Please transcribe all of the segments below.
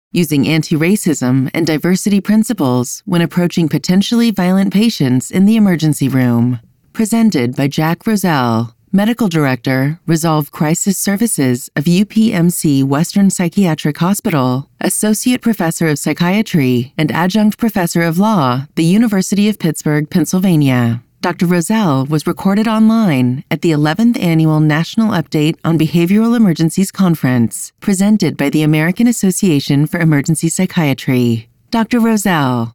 using anti-racism and diversity principles when approaching potentially violent patients in the emergency room. Presented by Jack Roselle, Medical Director, Resolve Crisis Services of UPMC Western Psychiatric Hospital, Associate Professor of Psychiatry, and Adjunct Professor of Law, the University of Pittsburgh, Pennsylvania. Dr. Roselle was recorded online at the 11th Annual National Update on Behavioral Emergencies Conference, presented by the American Association for Emergency Psychiatry. Dr. Roselle.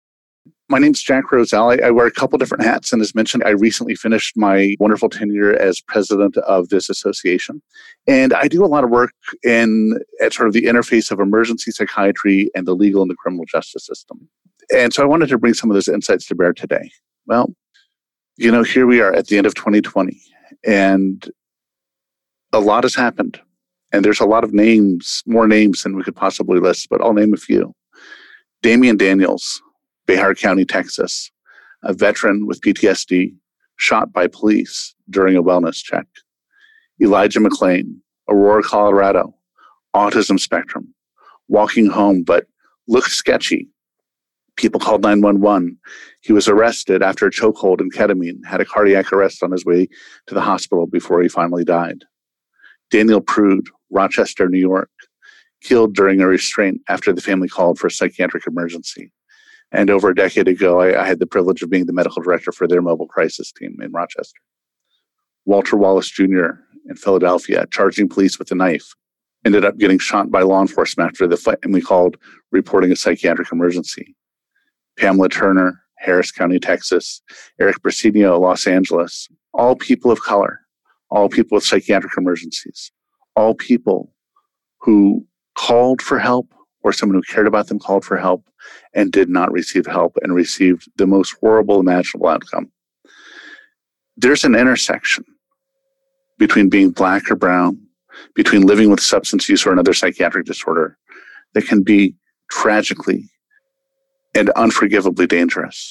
My name's Jack Roselle. I wear a couple different hats, and as mentioned, I recently finished my wonderful tenure as president of this association. And I do a lot of work at sort of the interface of emergency psychiatry and the legal and the criminal justice system. And so I wanted to bring some of those insights to bear today. Well, here we are at the end of 2020, and a lot has happened. And there's a lot of names, more names than we could possibly list, but I'll name a few. Damian Daniels, Behar County, Texas, a veteran with PTSD, shot by police during a wellness check. Elijah McClain, Aurora, Colorado, autism spectrum, walking home but looked sketchy. People called 911. He was arrested after a chokehold and ketamine, had a cardiac arrest on his way to the hospital before he finally died. Daniel Prude, Rochester, New York, killed during a restraint after the family called for a psychiatric emergency. And over a decade ago, I had the privilege of being the medical director for their mobile crisis team in Rochester. Walter Wallace Jr. in Philadelphia, charging police with a knife, ended up getting shot by law enforcement after the family called reporting a psychiatric emergency. Pamela Turner, Harris County, Texas, Eric Brasenio, Los Angeles, all people of color, all people with psychiatric emergencies, all people who called for help or someone who cared about them called for help and did not receive help and received the most horrible imaginable outcome. There's an intersection between being black or brown, between living with substance use or another psychiatric disorder that can be tragically and unforgivably dangerous.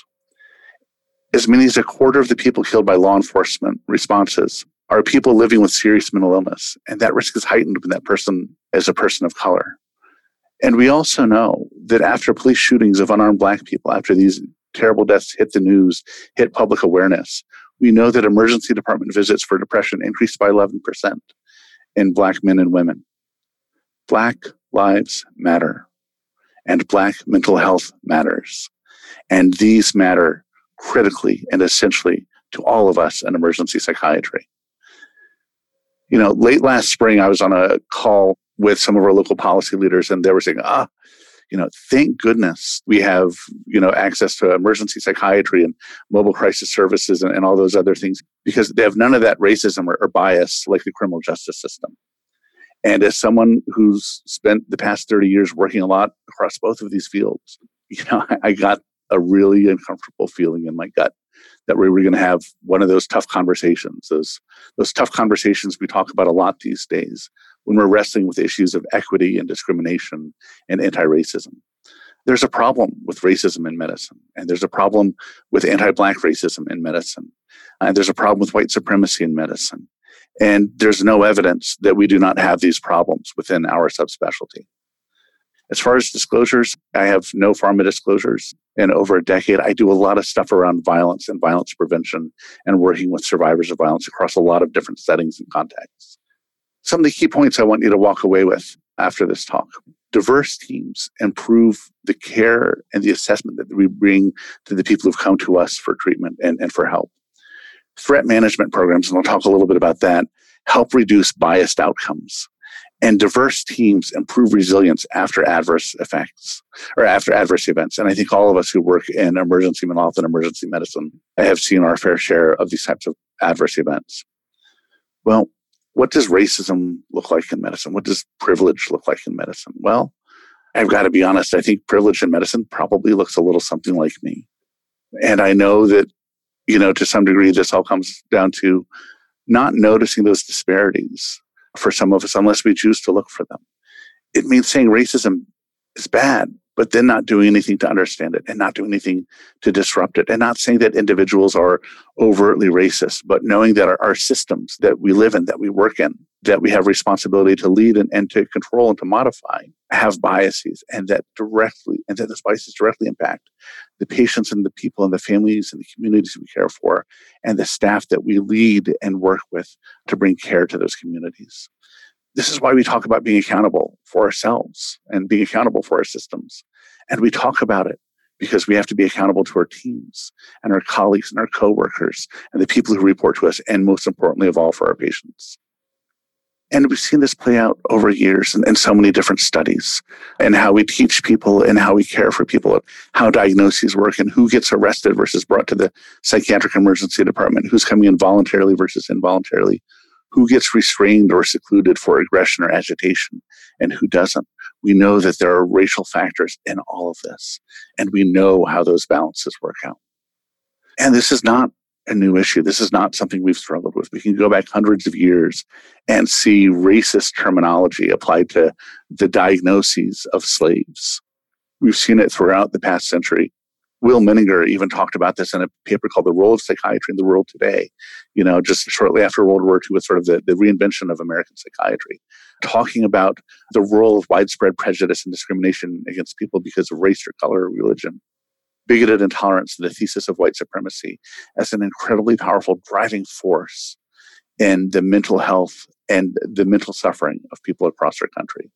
As many as a quarter of the people killed by law enforcement responses are people living with serious mental illness, and that risk is heightened when that person is a person of color. And we also know that after police shootings of unarmed black people, after these terrible deaths hit the news, hit public awareness, we know that emergency department visits for depression increased by 11% in black men and women. Black lives matter. And black mental health matters. And these matter critically and essentially to all of us in emergency psychiatry. Late last spring, I was on a call with some of our local policy leaders, and they were saying, thank goodness we have, access to emergency psychiatry and mobile crisis services and all those other things, because they have none of that racism or bias like the criminal justice system. And as someone who's spent the past 30 years working a lot across both of these fields, I got a really uncomfortable feeling in my gut that we were going to have one of those tough conversations, those tough conversations we talk about a lot these days when we're wrestling with issues of equity and discrimination and anti-racism. There's a problem with racism in medicine, and there's a problem with anti-black racism in medicine, and there's a problem with white supremacy in medicine. And there's no evidence that we do not have these problems within our subspecialty. As far as disclosures, I have no pharma disclosures. In over a decade, I do a lot of stuff around violence and violence prevention and working with survivors of violence across a lot of different settings and contexts. Some of the key points I want you to walk away with after this talk. Diverse teams improve the care and the assessment that we bring to the people who've come to us for treatment and for help. Threat management programs, and I'll talk a little bit about that, help reduce biased outcomes. And diverse teams improve resilience after adverse effects or after adverse events. And I think all of us who work in emergency mental health and emergency medicine have seen our fair share of these types of adverse events. Well, what does racism look like in medicine? What does privilege look like in medicine? Well, I've got to be honest, I think privilege in medicine probably looks a little something like me. And I know that, to some degree, this all comes down to not noticing those disparities for some of us unless we choose to look for them. It means saying racism is bad, but then not doing anything to understand it and not doing anything to disrupt it, and not saying that individuals are overtly racist, but knowing that our systems that we live in, that we work in, that we have responsibility to lead and to control and to modify have biases, and that those biases directly impact the patients and the people and the families and the communities we care for and the staff that we lead and work with to bring care to those communities. This is why we talk about being accountable for ourselves and being accountable for our systems. And we talk about it because we have to be accountable to our teams and our colleagues and our coworkers and the people who report to us, and most importantly of all, for our patients. And we've seen this play out over years in so many different studies, and how we teach people and how we care for people, how diagnoses work, and who gets arrested versus brought to the psychiatric emergency department, who's coming in voluntarily versus involuntarily, who gets restrained or secluded for aggression or agitation, and who doesn't. We know that there are racial factors in all of this, and we know how those balances work out. And this is not a new issue. This is not something we've struggled with. We can go back hundreds of years and see racist terminology applied to the diagnoses of slaves. We've seen it throughout the past century. Will Menninger even talked about this in a paper called The Role of Psychiatry in the World Today, just shortly after World War II, with sort of the reinvention of American psychiatry, talking about the role of widespread prejudice and discrimination against people because of race or color or religion, bigoted intolerance, the thesis of white supremacy, as an incredibly powerful driving force in the mental health and the mental suffering of people across our country.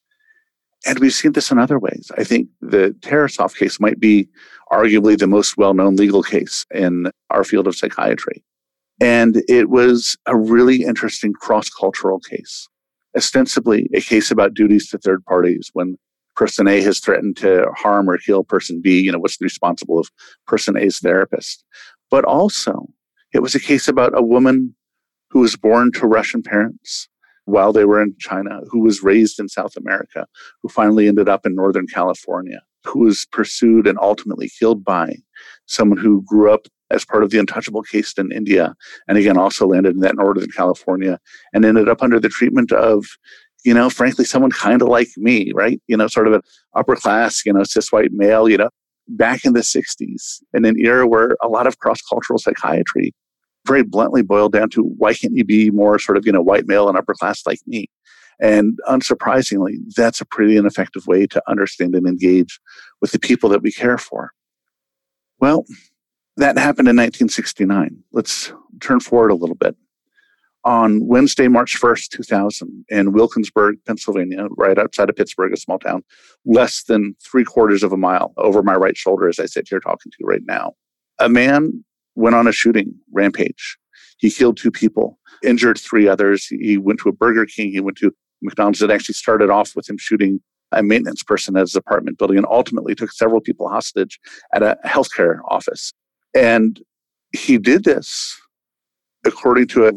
And we've seen this in other ways. I think the Tarasoff case might be arguably the most well-known legal case in our field of psychiatry. And it was a really interesting cross-cultural case, ostensibly a case about duties to third parties. When person A has threatened to harm or kill person B, what's the responsible of person A's therapist? But also, it was a case about a woman who was born to Russian parents while they were in China, who was raised in South America, who finally ended up in Northern California, who was pursued and ultimately killed by someone who grew up as part of the untouchable case in India, and again also landed in that Northern California, and ended up under the treatment of, frankly, someone kind of like me, right? Sort of an upper class, cis white male, back in the 60s, in an era where a lot of cross-cultural psychiatry very bluntly boiled down to, why can't you be more sort of, white male and upper class like me? And unsurprisingly, that's a pretty ineffective way to understand and engage with the people that we care for. Well, that happened in 1969. Let's turn forward a little bit. On Wednesday, March 1st, 2000, in Wilkinsburg, Pennsylvania, right outside of Pittsburgh, a small town, less than 3/4 of a mile over my right shoulder as I sit here talking to you right now, a man went on a shooting rampage. He killed 2 people, injured 3 others. He went to a Burger King. He went to McDonald's. It actually started off with him shooting a maintenance person at his apartment building, and ultimately took several people hostage at a healthcare office. And he did this according to a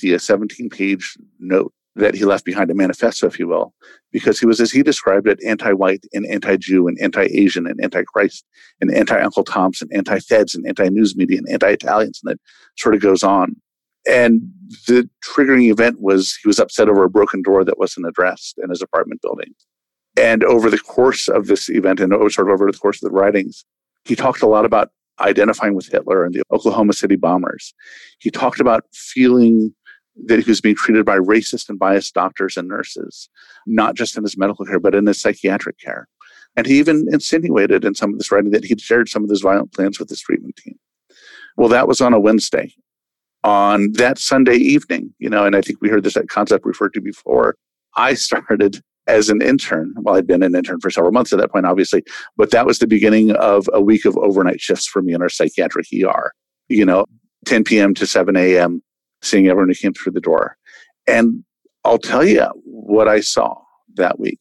17-page note that he left behind, a manifesto, if you will, because he was, as he described it, anti-white and anti-Jew and anti-Asian and anti-Christ and anti-Uncle Tom's and anti-Feds and anti-news media and anti-Italians, and it sort of goes on. And the triggering event was he was upset over a broken door that wasn't addressed in his apartment building. And over the course of this event, and sort of over the course of the writings, he talked a lot about identifying with Hitler and the Oklahoma City bombers. He talked about feeling that he was being treated by racist and biased doctors and nurses, not just in his medical care, but in his psychiatric care. And he even insinuated in some of this writing that he'd shared some of his violent plans with his treatment team. Well, that was on a Wednesday. On that Sunday evening, and I think we heard this concept referred to before, I started as an intern. Well, I'd been an intern for several months at that point, obviously, but that was the beginning of a week of overnight shifts for me in our psychiatric ER, 10 p.m. to 7 a.m., seeing everyone who came through the door. And I'll tell you what I saw that week.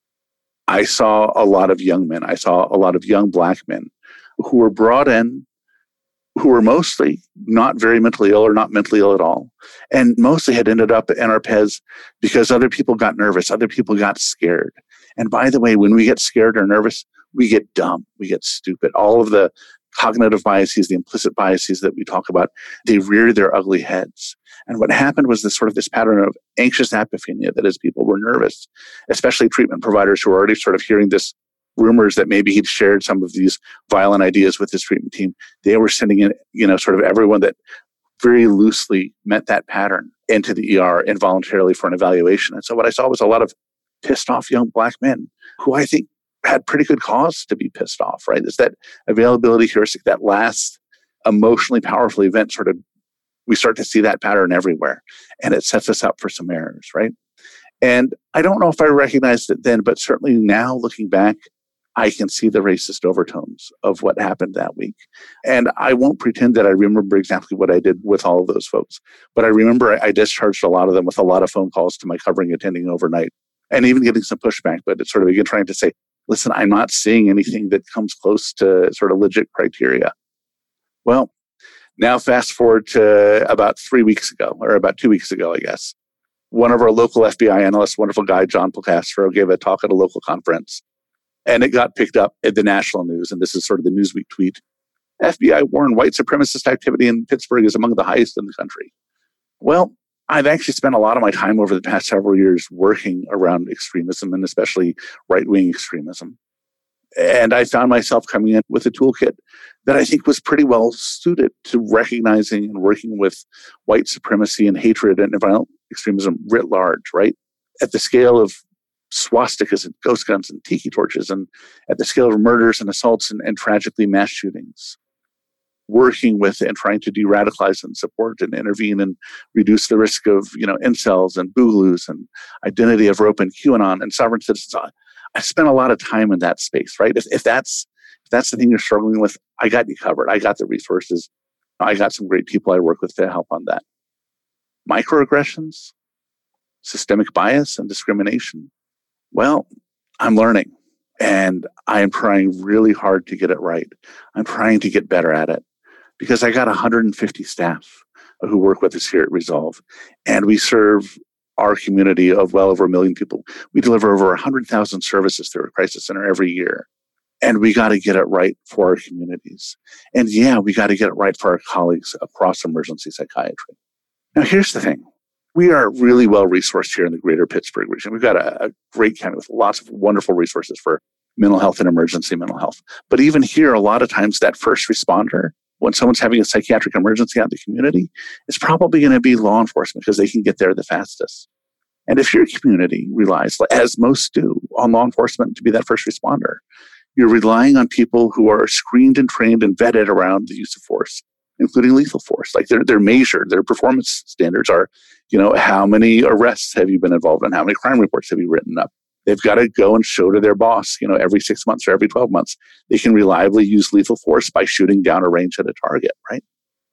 I saw a lot of young men. I saw a lot of young Black men who were brought in, who were mostly not very mentally ill or not mentally ill at all, and mostly had ended up in our PEZ because other people got nervous, other people got scared. And by the way, when we get scared or nervous, we get dumb, we get stupid. All of the cognitive biases, the implicit biases that we talk about, they rear their ugly heads. And what happened was this pattern of anxious apophenia, that is, people were nervous, especially treatment providers who were already sort of hearing this rumors that maybe he'd shared some of these violent ideas with his treatment team. They were sending in, sort of everyone that very loosely met that pattern into the ER involuntarily for an evaluation. And so what I saw was a lot of pissed off young Black men who I think had pretty good cause to be pissed off, right? It's that availability heuristic, that last emotionally powerful event we start to see that pattern everywhere. And it sets us up for some errors, right? And I don't know if I recognized it then, but certainly now looking back, I can see the racist overtones of what happened that week. And I won't pretend that I remember exactly what I did with all of those folks, but I remember I discharged a lot of them with a lot of phone calls to my covering attending overnight and even getting some pushback. But it's sort of again trying to say, listen, I'm not seeing anything that comes close to sort of legit criteria. Well, now fast forward to about 3 weeks ago, or about 2 weeks ago, I guess. One of our local FBI analysts, wonderful guy, John Polcastro, gave a talk at a local conference. And it got picked up in the national news. And this is sort of the Newsweek tweet. FBI warned white supremacist activity in Pittsburgh is among the highest in the country. Well, I've actually spent a lot of my time over the past several years working around extremism and especially right-wing extremism. And I found myself coming in with a toolkit that I think was pretty well suited to recognizing and working with white supremacy and hatred and violent extremism writ large, right? At the scale of swastikas and ghost guns and tiki torches, and at the scale of murders and assaults and tragically mass shootings, working with and trying to de-radicalize and support and intervene and reduce the risk of, incels and boogaloos and identity of rope and QAnon and sovereign citizens. I spent a lot of time in that space, right? If that's the thing you're struggling with, I got you covered. I got the resources. I got some great people I work with to help on that. Microaggressions, systemic bias and discrimination. Well, I'm learning and I am trying really hard to get it right. I'm trying to get better at it because I got 150 staff who work with us here at Resolve, and we serve our community of well over 1 million people. We deliver over 100,000 services through our crisis center every year, and we got to get it right for our communities. And yeah, we got to get it right for our colleagues across emergency psychiatry. Now, here's the thing. We are really well resourced here in the greater Pittsburgh region. We've got a great county with lots of wonderful resources for mental health and emergency mental health. But even here, a lot of times that first responder, when someone's having a psychiatric emergency out in the community, is probably going to be law enforcement because they can get there the fastest. And if your community relies, as most do, on law enforcement to be that first responder, you're relying on people who are screened and trained and vetted around the use of force, including lethal force. Like they're measured, their performance standards are, how many arrests have you been involved in? How many crime reports have you written up? They've got to go and show to their boss, every 6 months or every 12 months, they can reliably use lethal force by shooting down a range at a target, right?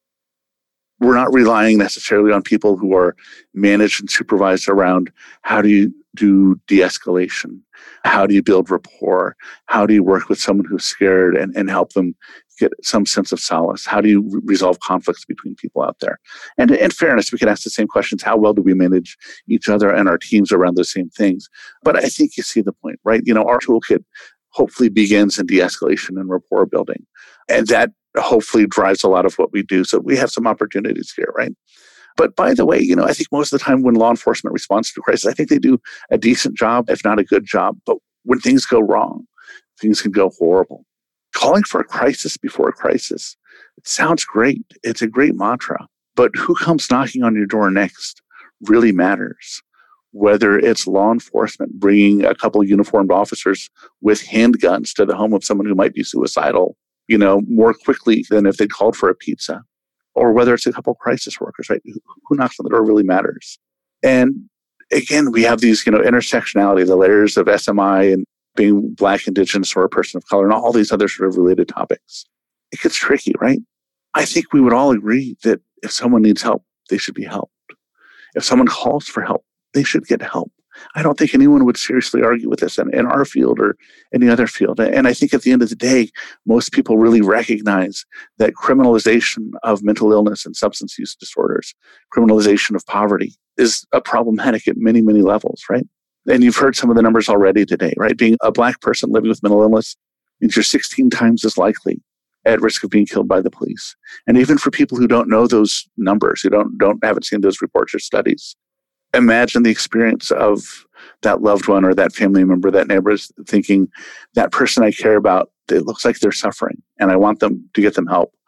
We're not relying necessarily on people who are managed and supervised around how do you do de-escalation? How do you build rapport? How do you work with someone who's scared and help them get some sense of solace? How do you resolve conflicts between people out there? And in fairness, we can ask the same questions. How well do we manage each other and our teams around those same things? But I think you see the point, right? Our toolkit hopefully begins in de-escalation and rapport building. And that hopefully drives a lot of what we do. So we have some opportunities here, right? But by the way, I think most of the time when law enforcement responds to a crisis, I think they do a decent job, if not a good job. But when things go wrong, things can go horrible. Calling for a crisis before a crisis, it sounds great. It's a great mantra. But who comes knocking on your door next really matters. Whether it's law enforcement bringing a couple of uniformed officers with handguns to the home of someone who might be suicidal, more quickly than if they called for a pizza, or whether it's a couple of crisis workers, right? Who knocks on the door really matters. And again, we have these, intersectionality, the layers of SMI and being Black, Indigenous, or a person of color, and all these other sort of related topics. It gets tricky, right? I think we would all agree that if someone needs help, they should be helped. If someone calls for help, they should get help. I don't think anyone would seriously argue with this in our field or any other field. And I think at the end of the day, most people really recognize that criminalization of mental illness and substance use disorders, criminalization of poverty is a problematic at many, many levels, right? And you've heard some of the numbers already today, right? Being a Black person living with mental illness means you're 16 times as likely at risk of being killed by the police. And even for people who don't know those numbers, who haven't seen those reports or studies, imagine the experience of that loved one or that family member, that neighbor is thinking, that person I care about, it looks like they're suffering and I want them to get them help.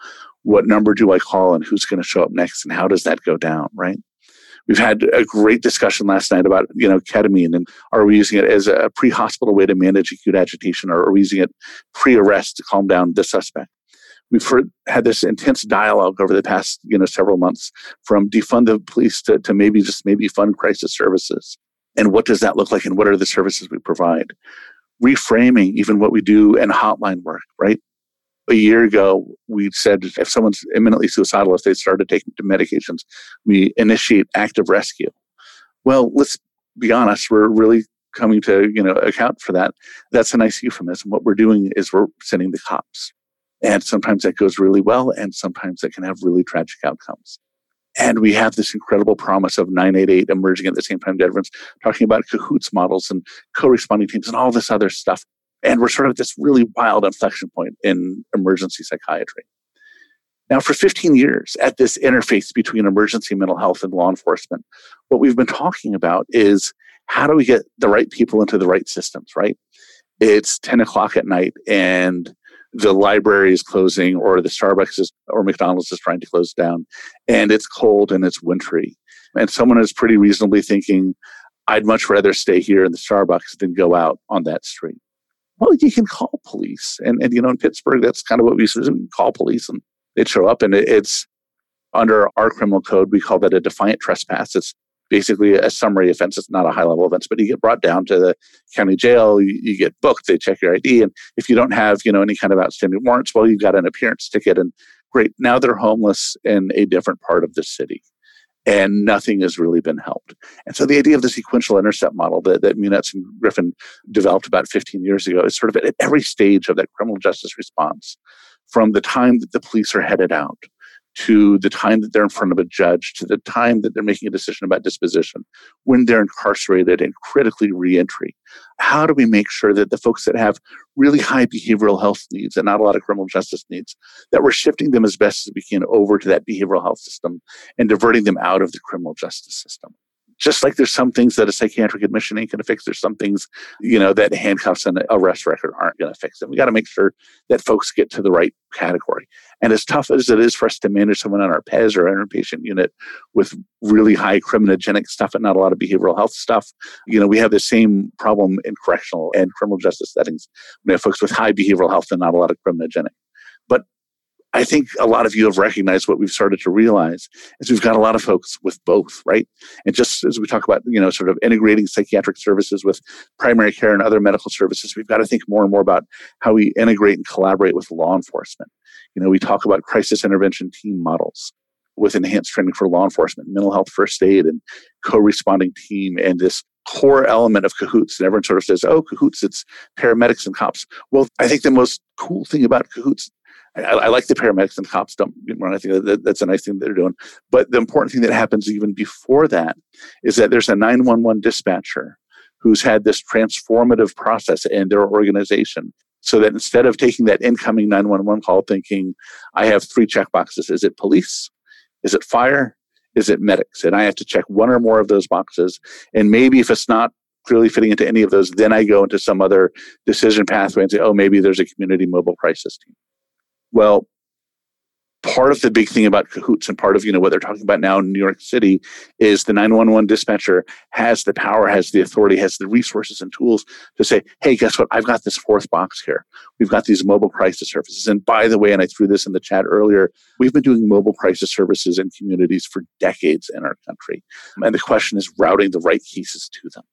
What number do I call and who's going to show up next and how does that go down, right? We've had a great discussion last night about, ketamine, and are we using it as a pre-hospital way to manage acute agitation, or are we using it pre-arrest to calm down the suspect? We've had this intense dialogue over the past, several months, from defund the police to maybe fund crisis services. And what does that look like, and what are the services we provide? Reframing even what we do in hotline work, right? A year ago, we said if someone's imminently suicidal, if they started taking medications, we initiate active rescue. Well, let's be honest, we're really coming to account for that. That's a nice euphemism. What we're doing is we're sending the cops. And sometimes that goes really well, and sometimes that can have really tragic outcomes. And we have this incredible promise of 988 emerging at the same time. Everyone's talking about CAHOOTS models and co-responding teams and all this other stuff. And we're sort of at this really wild inflection point in emergency psychiatry. Now, for 15 years, at this interface between emergency mental health and law enforcement, what we've been talking about is how do we get the right people into the right systems, right? It's 10 o'clock at night and the library is closing, or the Starbucks or McDonald's is trying to close down, and it's cold and it's wintry. And someone is pretty reasonably thinking, I'd much rather stay here in the Starbucks than go out on that street. Well, you can call police. And in Pittsburgh, that's kind of what we used to do. We call police and they'd show up. And it's under our criminal code, we call that a defiant trespass. It's basically a summary offense. It's not a high-level offense, but you get brought down to the county jail. You get booked. They check your ID. And if you don't have, any kind of outstanding warrants, well, you've got an appearance ticket. And great, now they're homeless in a different part of the city. And nothing has really been helped. And so the idea of the sequential intercept model that Munetz and Griffin developed about 15 years ago is sort of at every stage of that criminal justice response, from the time that the police are headed out, to the time that they're in front of a judge, to the time that they're making a decision about disposition, when they're incarcerated, and critically reentry. How do we make sure that the folks that have really high behavioral health needs and not a lot of criminal justice needs, that we're shifting them as best as we can over to that behavioral health system and diverting them out of the criminal justice system? Just like there's some things that a psychiatric admission ain't going to fix, there's some things, that handcuffs and arrest record aren't going to fix. And we got to make sure that folks get to the right category. And as tough as it is for us to manage someone on our PES or our inpatient unit with really high criminogenic stuff and not a lot of behavioral health stuff, we have the same problem in correctional and criminal justice settings. We have folks with high behavioral health and not a lot of criminogenic. But I think a lot of you have recognized what we've started to realize is we've got a lot of folks with both, right? And just as we talk about, sort of integrating psychiatric services with primary care and other medical services, we've got to think more and more about how we integrate and collaborate with law enforcement. We talk about crisis intervention team models with enhanced training for law enforcement, mental health first aid, and co-responding team, and this core element of CAHOOTS. And everyone sort of says, oh, CAHOOTS, it's paramedics and cops. Well, I think the most cool thing about CAHOOTS, I like the paramedics and cops. Don't get me wrong. I think that's a nice thing that they're doing. But the important thing that happens even before that is that there's a 911 dispatcher who's had this transformative process in their organization, so that instead of taking that incoming 911 call thinking, I have 3 checkboxes. Is it police? Is it fire? Is it medics? And I have to check one or more of those boxes. And maybe if it's not clearly fitting into any of those, then I go into some other decision pathway and say, oh, maybe there's a community mobile crisis team. Well, part of the big thing about CAHOOTS and part of what they're talking about now in New York City is the 911 dispatcher has the power, has the authority, has the resources and tools to say, hey, guess what? I've got this 4th box here. We've got these mobile crisis services. And by the way, and I threw this in the chat earlier, we've been doing mobile crisis services in communities for decades in our country. And the question is routing the right cases to them.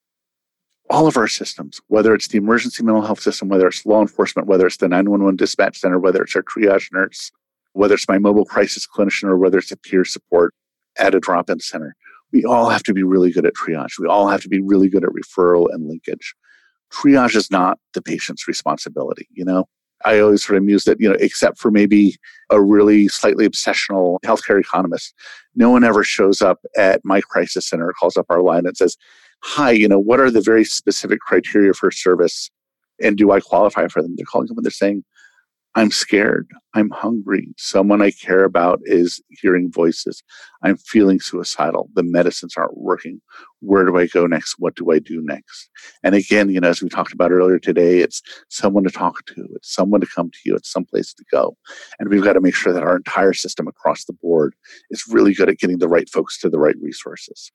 All of our systems, whether it's the emergency mental health system, whether it's law enforcement, whether it's the 911 dispatch center, whether it's our triage nurse, whether it's my mobile crisis clinician, or whether it's a peer support at a drop-in center, we all have to be really good at triage. We all have to be really good at referral and linkage. Triage is not the patient's responsibility, I always sort of muse that, except for maybe a really slightly obsessional healthcare economist, no one ever shows up at my crisis center, calls up our line and says, hi, what are the very specific criteria for service and do I qualify for them? They're calling them and they're saying, I'm scared. I'm hungry. Someone I care about is hearing voices. I'm feeling suicidal. The medicines aren't working. Where do I go next? What do I do next? And again, as we talked about earlier today, it's someone to talk to. It's someone to come to you. It's someplace to go. And we've got to make sure that our entire system across the board is really good at getting the right folks to the right resources.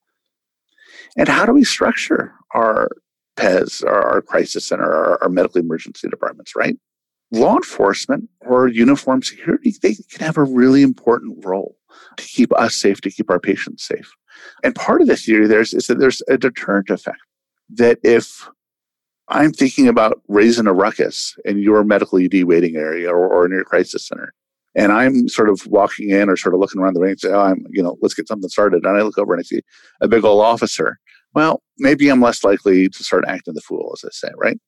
And how do we structure our PES, our crisis center, our medical emergency departments, right? Law enforcement or uniformed security, they can have a really important role to keep us safe, to keep our patients safe. And part of the theory is that there's a deterrent effect, that if I'm thinking about raising a ruckus in your medical ED waiting area or in your crisis center, and I'm sort of walking in or sort of looking around the ring and say, let's get something started. And I look over and I see a big old officer. Well, maybe I'm less likely to start acting the fool, as I say, right?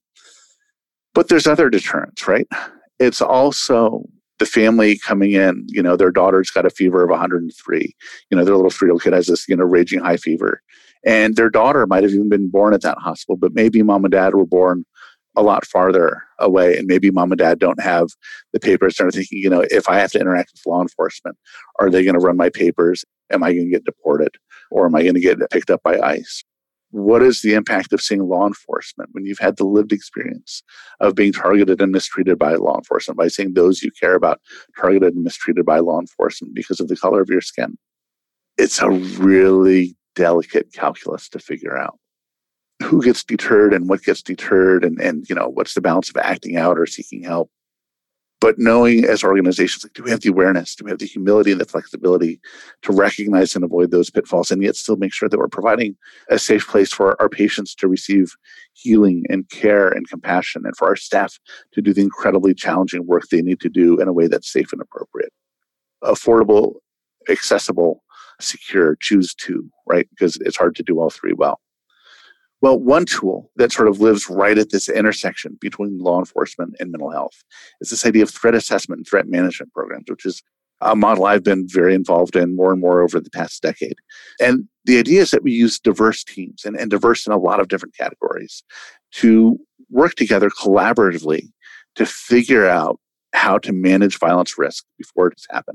But there's other deterrents, right? It's also the family coming in, their daughter's got a fever of 103. Their little 3-year-old kid has this, raging high fever. And their daughter might have even been born at that hospital, but maybe mom and dad were born a lot farther away. And maybe mom and dad don't have the papers. They're thinking, if I have to interact with law enforcement, are they going to run my papers? Am I going to get deported? Or am I going to get picked up by ICE? What is the impact of seeing law enforcement when you've had the lived experience of being targeted and mistreated by law enforcement, by seeing those you care about targeted and mistreated by law enforcement because of the color of your skin? It's a really delicate calculus to figure out. Who gets deterred and what gets deterred and what's the balance of acting out or seeking help? But knowing as organizations, do we have the awareness, do we have the humility and the flexibility to recognize and avoid those pitfalls and yet still make sure that we're providing a safe place for our patients to receive healing and care and compassion, and for our staff to do the incredibly challenging work they need to do in a way that's safe and appropriate? Affordable, accessible, secure, choose two, right? Because it's hard to do all three well. Well, one tool that sort of lives right at this intersection between law enforcement and mental health is this idea of threat assessment and threat management programs, which is a model I've been very involved in more and more over the past decade. And the idea is that we use diverse teams and diverse in a lot of different categories to work together collaboratively to figure out how to manage violence risk before it's happened.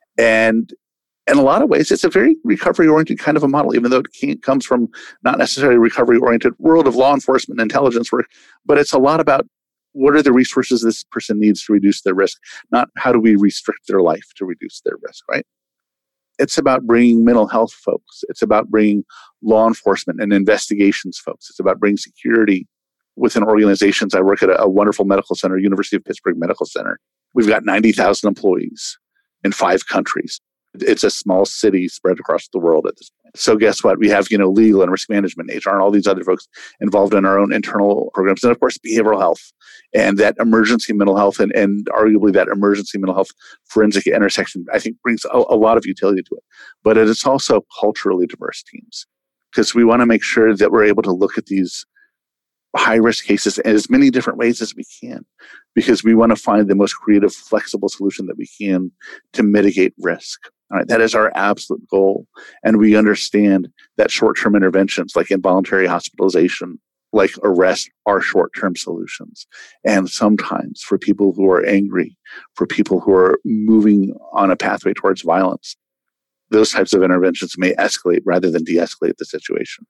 And in a lot of ways, it's a very recovery-oriented kind of a model, even though it comes from not necessarily a recovery-oriented world of law enforcement and intelligence work, but it's a lot about what are the resources this person needs to reduce their risk, not how do we restrict their life to reduce their risk, right? It's about bringing mental health folks. It's about bringing law enforcement and investigations folks. It's about bringing security within organizations. I work at a wonderful medical center, University of Pittsburgh Medical Center. We've got 90,000 employees in 5 countries. It's a small city spread across the world at this point. So guess what? We have, legal and risk management, HR, and all these other folks involved in our own internal programs. And of course, behavioral health and that emergency mental health and arguably that emergency mental health forensic intersection, I think brings a lot of utility to it. But it's also culturally diverse teams because we want to make sure that we're able to look at these high-risk cases in as many different ways as we can, because we want to find the most creative, flexible solution that we can to mitigate risk. All right, that is our absolute goal. And we understand that short-term interventions like involuntary hospitalization, like arrest, are short-term solutions. And sometimes for people who are angry, for people who are moving on a pathway towards violence, those types of interventions may escalate rather than de-escalate the situation.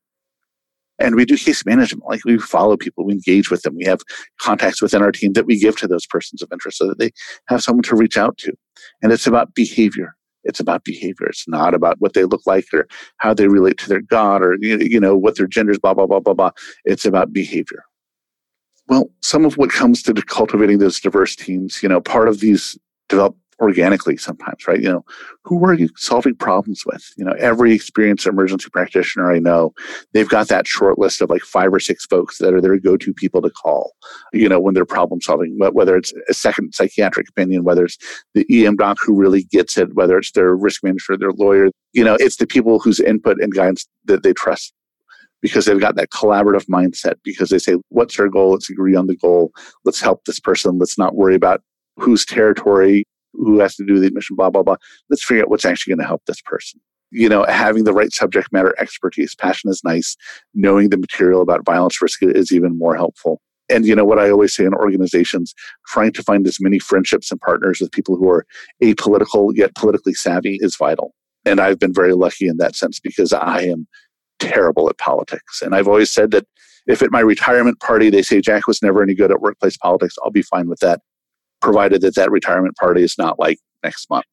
And we do case management, like we follow people, we engage with them. We have contacts within our team that we give to those persons of interest so that they have someone to reach out to. And it's about behavior. It's about behavior. It's not about what they look like or how they relate to their God or, what their gender is, blah, blah, blah, blah, blah. It's about behavior. Well, some of what comes to cultivating those diverse teams, part of these develop organically sometimes, right? Who are you solving problems with? Every experienced emergency practitioner I know, they've got that short list of like 5 or 6 folks that are their go-to people to call, when they're problem solving, whether it's a second psychiatric opinion, whether it's the EM doc who really gets it, whether it's their risk manager, their lawyer, it's the people whose input and guidance that they trust because they've got that collaborative mindset, because they say, what's our goal? Let's agree on the goal. Let's help this person. Let's not worry about whose territory, who has to do the admission, blah, blah, blah. Let's figure out what's actually going to help this person. Having the right subject matter expertise. Passion is nice. Knowing the material about violence risk is even more helpful. And what I always say in organizations, trying to find as many friendships and partners with people who are apolitical yet politically savvy is vital. And I've been very lucky in that sense because I am terrible at politics. And I've always said that if at my retirement party they say Jack was never any good at workplace politics, I'll be fine with that, provided that retirement party is not like next month.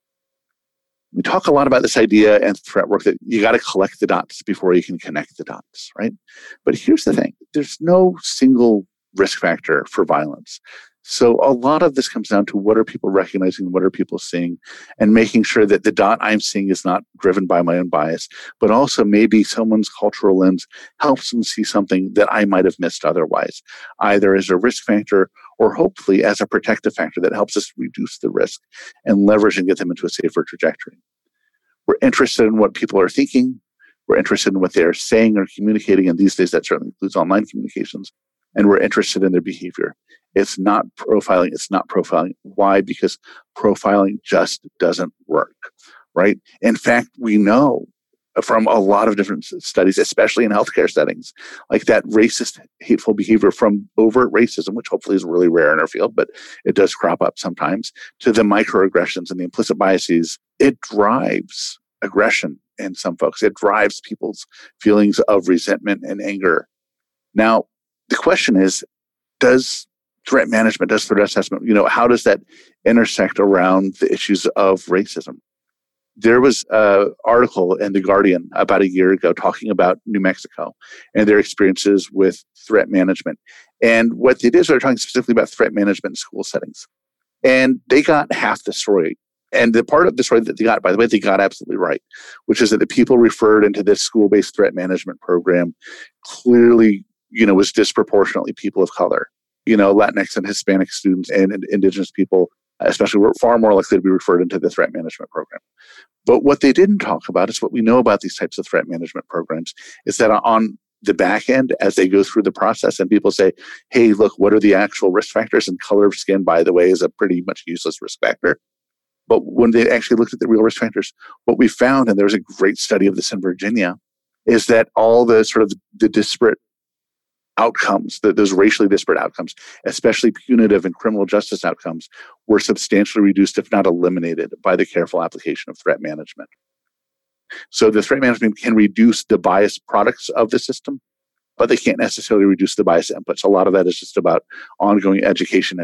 We talk a lot about this idea and threat work that you got to collect the dots before you can connect the dots, right? But here's the thing. There's no single risk factor for violence. So a lot of this comes down to what are people recognizing, what are people seeing, and making sure that the dot I'm seeing is not driven by my own bias, but also maybe someone's cultural lens helps them see something that I might have missed otherwise, either as a risk factor or hopefully as a protective factor that helps us reduce the risk and leverage and get them into a safer trajectory. We're interested in what people are thinking. We're interested in what they're saying or communicating, and these days that certainly includes online communications. And we're interested in their behavior. It's not profiling. It's not profiling. Why? Because profiling just doesn't work, right? In fact, we know from a lot of different studies, especially in healthcare settings, like that racist, hateful behavior from overt racism, which hopefully is really rare in our field, but it does crop up sometimes, to the microaggressions and the implicit biases, it drives aggression in some folks. It drives people's feelings of resentment and anger. Now, the question is, does threat management, does threat assessment, how does that intersect around the issues of racism? There was an article in The Guardian about a year ago talking about New Mexico and their experiences with threat management. And what they did is they're talking specifically about threat management in school settings. And they got half the story. And the part of the story that they got, by the way, they got absolutely right, which is that the people referred into this school-based threat management program clearly, was disproportionately people of color. Latinx and Hispanic students and Indigenous people, especially, were far more likely to be referred into the threat management program. But what they didn't talk about is what we know about these types of threat management programs is that on the back end, as they go through the process and people say, hey, look, what are the actual risk factors? And color of skin, by the way, is a pretty much useless risk factor. But when they actually looked at the real risk factors, what we found, and there was a great study of this in Virginia, is that all the sort of the disparate outcomes, those racially disparate outcomes, especially punitive and criminal justice outcomes, were substantially reduced, if not eliminated, by the careful application of threat management. So the threat management can reduce the bias products of the system, but they can't necessarily reduce the bias inputs. A lot of that is just about ongoing education.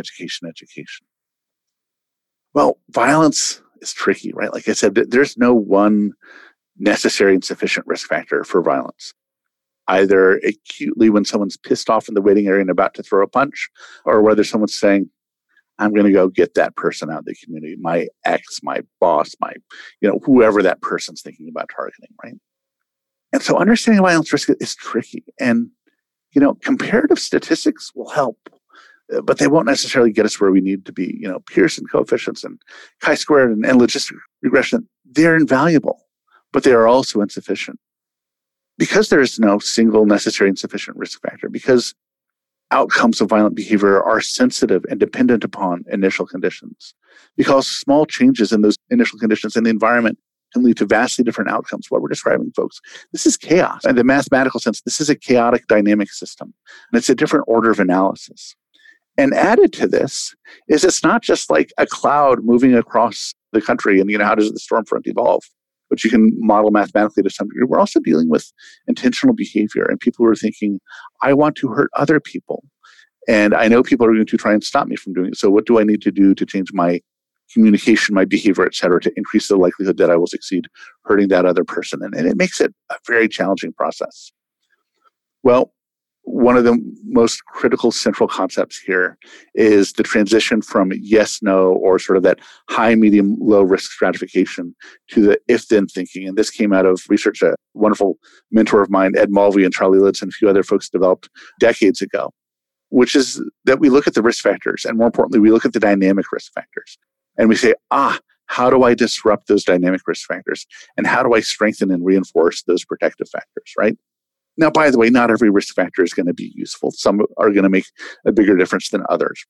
Well, violence is tricky, right? Like I said, there's no one necessary and sufficient risk factor for violence. Either acutely when someone's pissed off in the waiting area and about to throw a punch, or whether someone's saying, I'm going to go get that person out of the community, my ex, my boss, whoever that person's thinking about targeting, right? And so understanding violence risk is tricky. And, comparative statistics will help, but they won't necessarily get us where we need to be. Pearson coefficients and chi-squared and logistic regression, they're invaluable, but they are also insufficient. Because there is no single necessary and sufficient risk factor, because outcomes of violent behavior are sensitive and dependent upon initial conditions, because small changes in those initial conditions in the environment can lead to vastly different outcomes. What we're describing, folks, this is chaos. In the mathematical sense, this is a chaotic dynamic system, and it's a different order of analysis. And added to this is it's not just like a cloud moving across the country and, how does the storm front evolve? Which you can model mathematically to some degree. We're also dealing with intentional behavior and people who are thinking, I want to hurt other people. And I know people are going to try and stop me from doing it. So what do I need to do to change my communication, my behavior, et cetera, to increase the likelihood that I will succeed hurting that other person? And it makes it a very challenging process. Well, one of the most critical central concepts here is the transition from yes, no, or sort of that high, medium, low risk stratification to the if-then thinking. And this came out of research a wonderful mentor of mine, Ed Mulvey and Charlie Litz and a few other folks developed decades ago, which is that we look at the risk factors, and more importantly, we look at the dynamic risk factors. And we say, how do I disrupt those dynamic risk factors? And how do I strengthen and reinforce those protective factors, right? Now, by the way, not every risk factor is going to be useful. Some are going to make a bigger difference than others.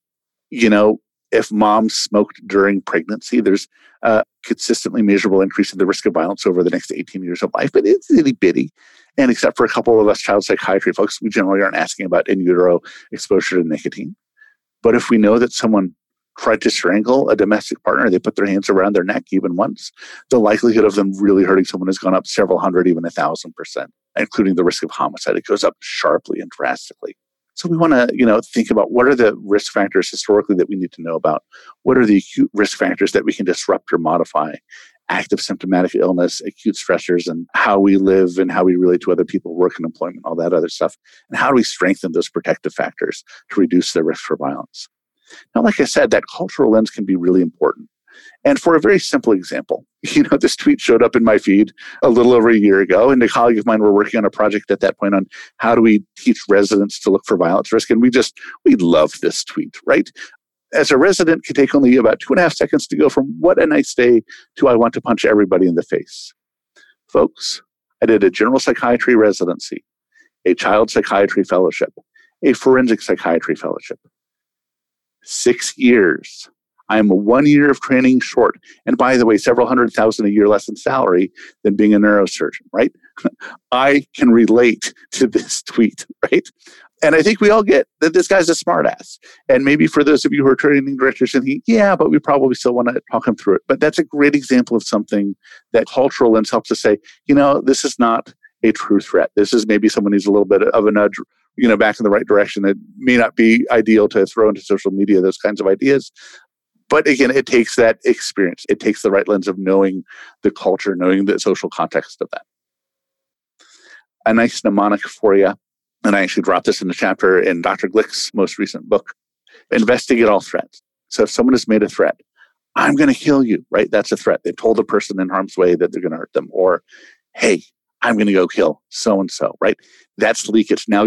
If mom smoked during pregnancy, there's a consistently measurable increase in the risk of violence over the next 18 years of life, but it's itty bitty. And except for a couple of us child psychiatry folks, we generally aren't asking about in utero exposure to nicotine. But if we know that someone tried to strangle a domestic partner, they put their hands around their neck even once, the likelihood of them really hurting someone has gone up several hundred, even 1,000%, including the risk of homicide. It goes up sharply and drastically. So we want to, think about what are the risk factors historically that we need to know about? What are the acute risk factors that we can disrupt or modify? Active symptomatic illness, acute stressors, and how we live and how we relate to other people, work and employment, all that other stuff. And how do we strengthen those protective factors to reduce the risk for violence? Now, like I said, that cultural lens can be really important. And for a very simple example, this tweet showed up in my feed a little over a year ago, and a colleague of mine were working on a project at that point on how do we teach residents to look for violence risk. And we love this tweet, right? As a resident, can take only about 2.5 seconds to go from what a nice day to I want to punch everybody in the face. Folks, I did a general psychiatry residency, a child psychiatry fellowship, a forensic psychiatry fellowship. 6 years. I'm 1 year of training short. And by the way, several $100,000 a year less in salary than being a neurosurgeon, right? I can relate to this tweet, right? And I think we all get that this guy's a smartass. And maybe for those of you who are training directors thinking, yeah, but we probably still want to talk him through it. But that's a great example of something that cultural lens helps us say, this is not a true threat. This is maybe someone needs a little bit of a nudge, back in the right direction. It may not be ideal to throw into social media, those kinds of ideas. But again, it takes that experience. It takes the right lens of knowing the culture, knowing the social context of that. A nice mnemonic for you, and I actually dropped this in the chapter in Dr. Glick's most recent book, investigate all threats. So if someone has made a threat, I'm going to kill you, right? That's a threat. They've told the person in harm's way that they're going to hurt them. Or, hey, I'm going to go kill so-and-so, right? That's leakage. Now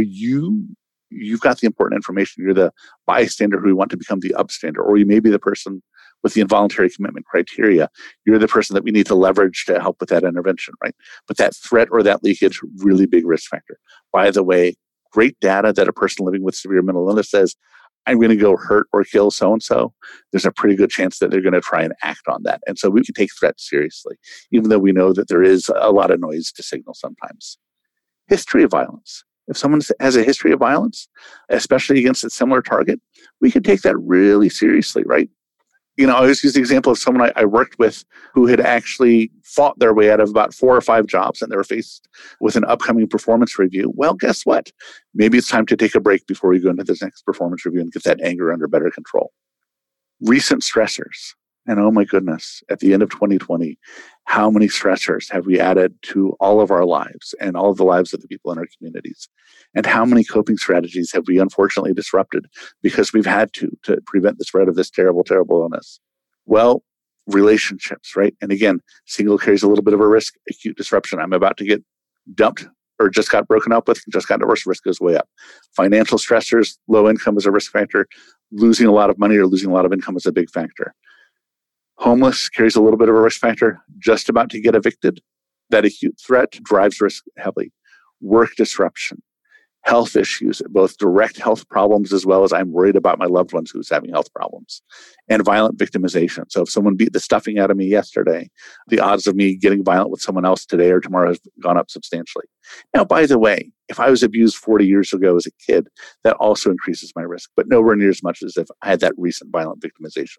you've got the important information. You're the bystander who want to become the upstander, or you may be the person with the involuntary commitment criteria. You're the person that we need to leverage to help with that intervention, right? But that threat or that leakage, really big risk factor. By the way, great data that a person living with severe mental illness says, I'm going to go hurt or kill so-and-so. There's a pretty good chance that they're going to try and act on that. And so we can take threats seriously, even though we know that there is a lot of noise to signal sometimes. History of violence. If someone has a history of violence, especially against a similar target, we can take that really seriously, right? I always use the example of someone I worked with who had actually fought their way out of about 4 or 5 jobs, and they were faced with an upcoming performance review. Well, guess what? Maybe it's time to take a break before we go into this next performance review and get that anger under better control. Recent stressors. And oh my goodness, at the end of 2020, how many stressors have we added to all of our lives and all of the lives of the people in our communities? And how many coping strategies have we unfortunately disrupted because we've had to prevent the spread of this terrible, terrible illness? Well, relationships, right? And again, single carries a little bit of a risk, acute disruption. I'm about to get dumped or just got broken up with, just got divorced, risk goes way up. Financial stressors, low income is a risk factor. Losing a lot of money or losing a lot of income is a big factor. Homeless carries a little bit of a risk factor. Just about to get evicted, that acute threat drives risk heavily. Work disruption, health issues, both direct health problems as well as I'm worried about my loved ones who's having health problems, and violent victimization. So if someone beat the stuffing out of me yesterday, the odds of me getting violent with someone else today or tomorrow has gone up substantially. Now, by the way, if I was abused 40 years ago as a kid, that also increases my risk, but nowhere near as much as if I had that recent violent victimization.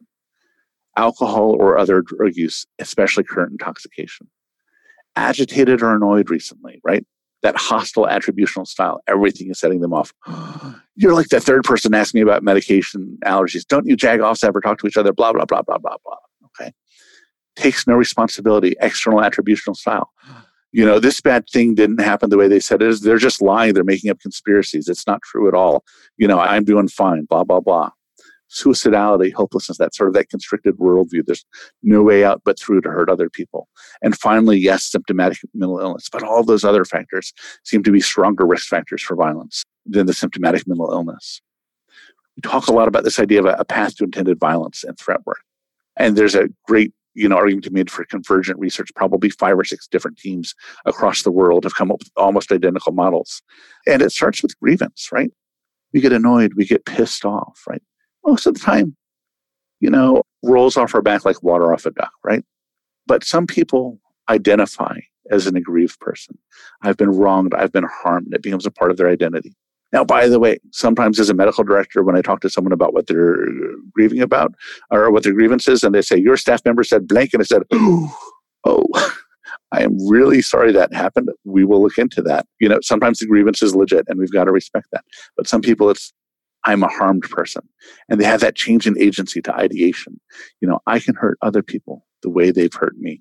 Alcohol or other drug use, especially current intoxication. Agitated or annoyed recently, right? That hostile attributional style, everything is setting them off. You're like the third person asking me about medication allergies. Don't you jagoffs ever talk to each other? Blah, blah, blah, blah, blah, blah. Okay. Takes no responsibility, external attributional style. This bad thing didn't happen the way they said it is. They're just lying. They're making up conspiracies. It's not true at all. I'm doing fine, blah, blah, blah. Suicidality, hopelessness, that constricted worldview. There's no way out but through to hurt other people. And finally, yes, symptomatic mental illness. But all those other factors seem to be stronger risk factors for violence than the symptomatic mental illness. We talk a lot about this idea of a path to intended violence and threat work. And there's a great argument to be made for convergent research. Probably 5 or 6 different teams across the world have come up with almost identical models. And it starts with grievance, right? We get annoyed, we get pissed off, right? Most of the time, rolls off our back like water off a duck, right? But some people identify as an aggrieved person. I've been wronged. I've been harmed. It becomes a part of their identity. Now, by the way, sometimes as a medical director, when I talk to someone about what they're grieving about or what their grievance is, and they say, your staff member said blank, and I said, oh, I am really sorry that happened. We will look into that. Sometimes the grievance is legit and we've got to respect that. But some people, it's, I'm a harmed person. And they have that change in agency to ideation. I can hurt other people the way they've hurt me.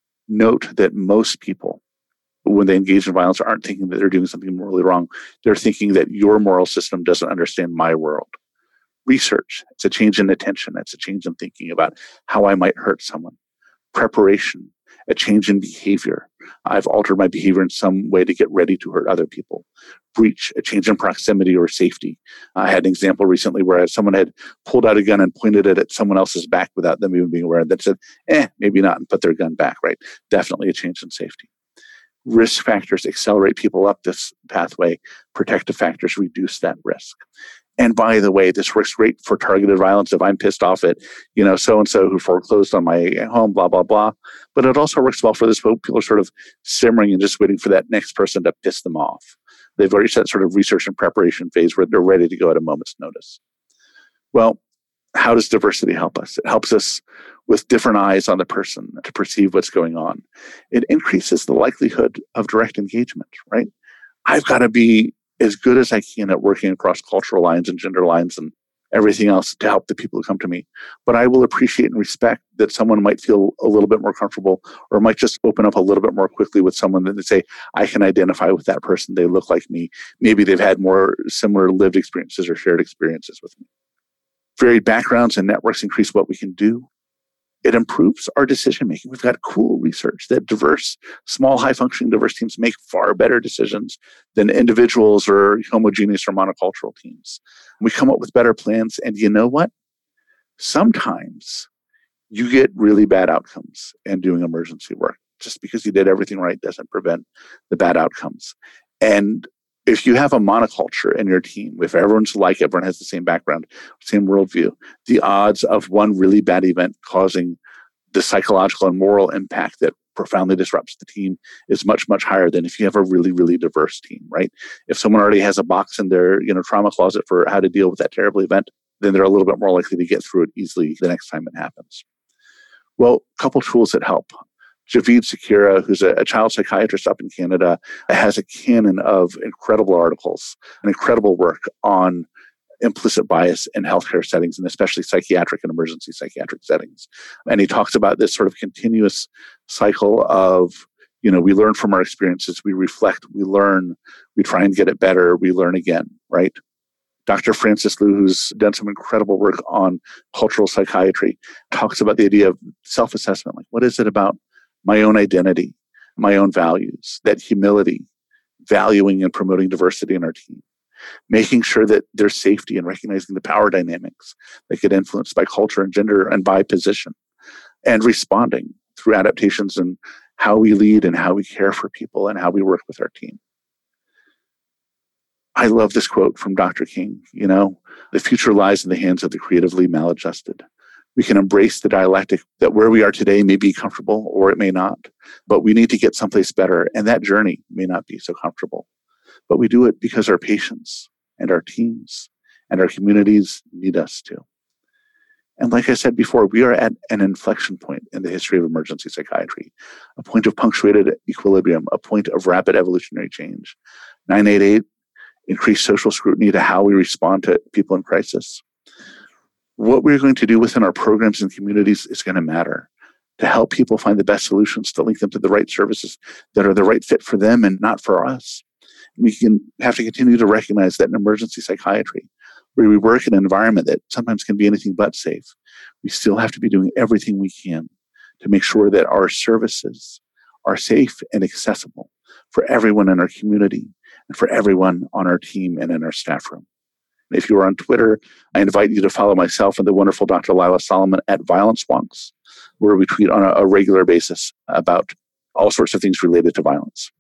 Note that most people, when they engage in violence, aren't thinking that they're doing something morally wrong. They're thinking that your moral system doesn't understand my world. Research, it's a change in attention. It's a change in thinking about how I might hurt someone. Preparation, a change in behavior. I've altered my behavior in some way to get ready to hurt other people. Breach, a change in proximity or safety. I had an example recently where someone had pulled out a gun and pointed it at someone else's back without them even being aware. That said, maybe not, and put their gun back, right? Definitely a change in safety. Risk factors accelerate people up this pathway. Protective factors reduce that risk. And by the way, this works great for targeted violence. If I'm pissed off at, so-and-so who foreclosed on my home, blah, blah, blah. But it also works well for this. People are sort of simmering and just waiting for that next person to piss them off. They've already set sort of research and preparation phase where they're ready to go at a moment's notice. Well, how does diversity help us? It helps us with different eyes on the person to perceive what's going on. It increases the likelihood of direct engagement, right? I've got to be as good as I can at working across cultural lines and gender lines and everything else to help the people who come to me. But I will appreciate and respect that someone might feel a little bit more comfortable or might just open up a little bit more quickly with someone that they say, I can identify with that person. They look like me. Maybe they've had more similar lived experiences or shared experiences with me. Varied backgrounds and networks increase what we can do. It improves our decision making. We've got cool research that diverse, small, high-functioning diverse teams make far better decisions than individuals or homogeneous or monocultural teams. We come up with better plans, and you know what? Sometimes you get really bad outcomes in doing emergency work. Just because you did everything right doesn't prevent the bad outcomes. And if you have a monoculture in your team, if everyone's alike, everyone has the same background, same worldview, the odds of one really bad event causing the psychological and moral impact that profoundly disrupts the team is much, much higher than if you have a really, really diverse team, right? If someone already has a box in their trauma closet for how to deal with that terrible event, then they're a little bit more likely to get through it easily the next time it happens. Well, a couple tools that help. Javid Sakira, who's a child psychiatrist up in Canada, has a canon of incredible articles and incredible work on implicit bias in healthcare settings, and especially psychiatric and emergency psychiatric settings. And he talks about this sort of continuous cycle of, we learn from our experiences, we reflect, we learn, we try and get it better, we learn again, right? Dr. Francis Liu, who's done some incredible work on cultural psychiatry, talks about the idea of self-assessment. Like, what is it about my own identity, my own values, that humility, valuing and promoting diversity in our team, making sure that there's safety and recognizing the power dynamics that get influenced by culture and gender and by position, and responding through adaptations in how we lead and how we care for people and how we work with our team. I love this quote from Dr. King, the future lies in the hands of the creatively maladjusted. We can embrace the dialectic that where we are today may be comfortable or it may not, but we need to get someplace better. And that journey may not be so comfortable, but we do it because our patients and our teams and our communities need us to. And like I said before, we are at an inflection point in the history of emergency psychiatry, a point of punctuated equilibrium, a point of rapid evolutionary change. 988 increased social scrutiny to how we respond to people in crisis. What we're going to do within our programs and communities is going to matter to help people find the best solutions, to link them to the right services that are the right fit for them and not for us. We have to continue to recognize that in emergency psychiatry, where we work in an environment that sometimes can be anything but safe, we still have to be doing everything we can to make sure that our services are safe and accessible for everyone in our community and for everyone on our team and in our staff room. If you are on Twitter, I invite you to follow myself and the wonderful Dr. Lila Solomon at Violence Wonks, where we tweet on a regular basis about all sorts of things related to violence.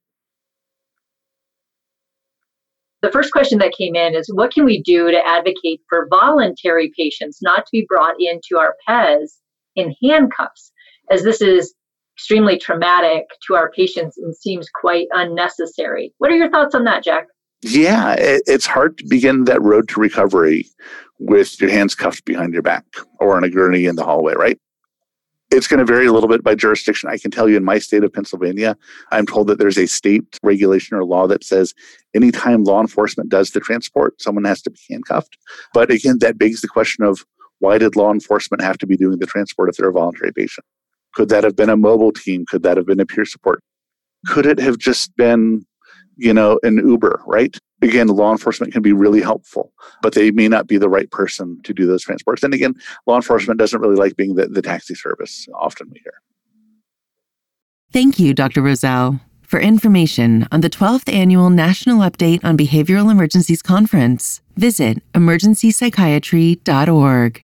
The first question that came in is, what can we do to advocate for voluntary patients not to be brought into our PES in handcuffs, as this is extremely traumatic to our patients and seems quite unnecessary. What are your thoughts on that, Jack? Yeah, it's hard to begin that road to recovery with your hands cuffed behind your back or on a gurney in the hallway, right? It's going to vary a little bit by jurisdiction. I can tell you in my state of Pennsylvania, I'm told that there's a state regulation or law that says anytime law enforcement does the transport, someone has to be handcuffed. But again, that begs the question of why did law enforcement have to be doing the transport if they're a voluntary patient? Could that have been a mobile team? Could that have been a peer support? Could it have just been, an Uber, right? Again, law enforcement can be really helpful, but they may not be the right person to do those transports. And again, law enforcement doesn't really like being the taxi service, often we hear. Thank you, Dr. Roselle. For information on the 12th Annual National Update on Behavioral Emergencies Conference, visit emergencypsychiatry.org.